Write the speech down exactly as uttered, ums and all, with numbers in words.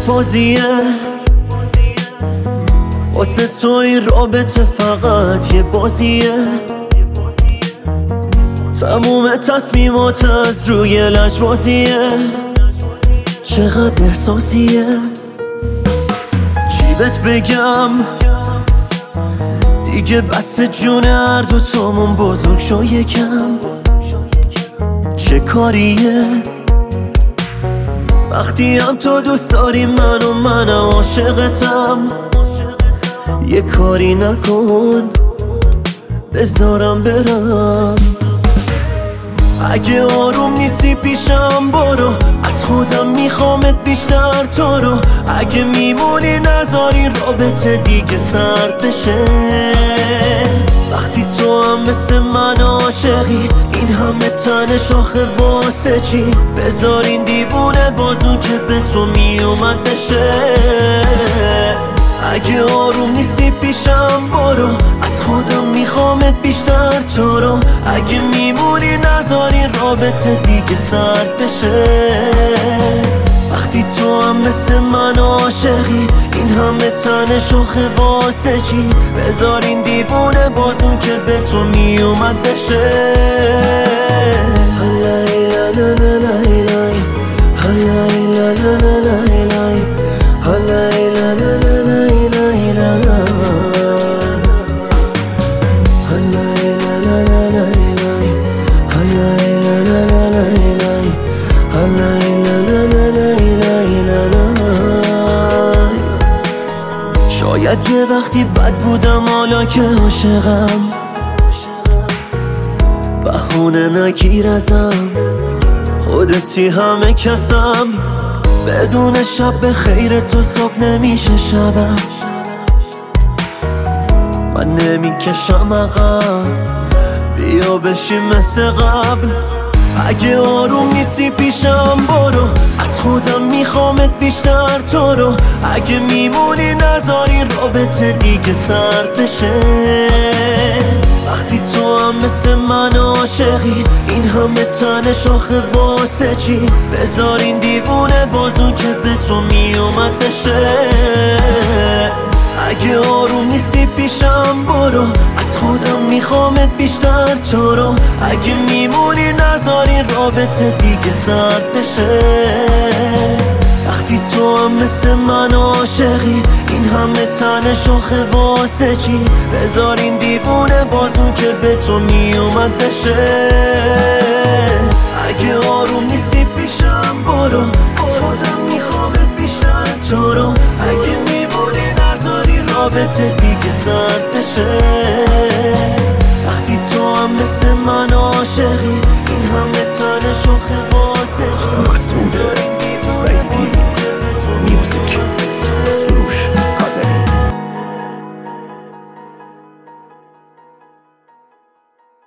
بازیه، واسه تو این رابطه فقط یه بازیه. تموم تصمیمات از روی لجبازیه، چقدر احساسیه. چی بهت بگم دیگه بس جون هر دو تامون بزرگ شو یکم. چه کاریه وقتی هم تو دوست داری من و منم عاشقتم. یه کاری نکن بذارم برم. اگه آروم نیستی پیشم برو، از خودم میخوامت بیشتر تو رو. اگه میمونی نذاری رابطه دیگه سرد بشه. وقتی تو هم مثل من عاشقی، این همه تن شاخه واسه چی؟ بذار این دیوونه بازو که به تو میومد بشه. اگه آروم نیستی پیشم برو، از خودم میخوامت بیشتر تو رو. اگه میمونی نذاری رابطه دیگه سرد بشه. وقتی تو هم مثل من عاشقی، این همه تن شاخه واسه چی؟ بذار این دیوونه بازون که به تو میومد بشه. هلای لا لا لا هلای، هلای لا لا لا لا هلای، هلای لا لا لا لا هلای لا لا، هلای لا لا لا لا هلای، هلای لا لا لا لا هلای، هلای لا لا لا لا هلای لا لا. شاید یه وقتی بد بودم حالا که عاشقم، بهونه نگیر ازم. خودتی همه کسم، بدون شب به خیر تو صبح نمیشه شبم. من نمیکشم عقب، بیا بشیم مثل قبل. اگه آروم نیستی پیشم برو، از خودم میخوامت بیشتر تو رو. اگه میمونی نذاری رابطه دیگه سرد بشه. وقتی تو هم مثل من عاشقی، این همه تن شاخه واسه چی؟ بذار این دیوونه بازو که به تو میومد بشه. اگه آروم نیستی پیشم برو، از خودم میخوامت بیشتر تو رو. اگه میمونی نذاری رابطه دیگه سرد بشه. وقتی تو هم مثل من عاشقی، این همه تن شاخه واسه چی؟ بذار این دیوونه بازون که به تو میومد بشه. اگه آروم نیستی پیشم برو، از خودم میخوامت بیشتر تو رو. اگه میمونی نذاری رابطه دیگه سرد بشه.